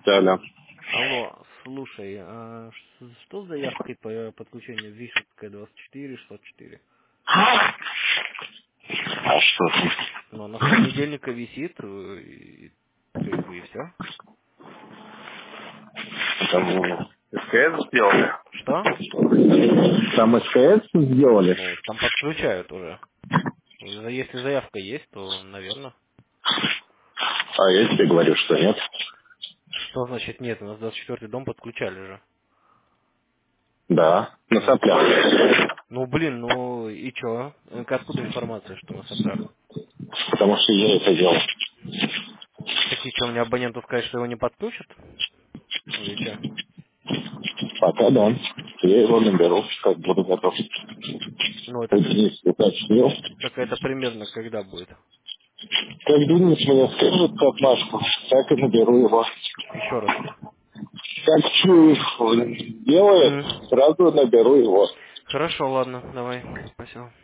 Да, да. Алло, слушай, что с заявкой по подключению Вишенка 24-604? А что? Ну, она с понедельника висит, и, как бы, и все. Там СКС сделали? Что? Там СКС сделали? Ну, там подключают уже. Если заявка есть, то, наверное. А я тебе говорю, что нет. Что значит нет? У нас 24-й дом подключали же. Да, на Ну, соплях. ну, блин, ну и чё? Откуда информация, что на соплях? Потому что я это делал. Так и чё, мне абоненту сказать, что его не подключат? Или чё? Пока да. Я его наберу, как буду готов. Ну, это Денис уточнил. так это примерно когда будет? Как Денис мне скажет отмашку, так и наберу его. Еще раз. Как чую, делает, М. сразу наберу его. Хорошо, ладно, давай. Спасибо.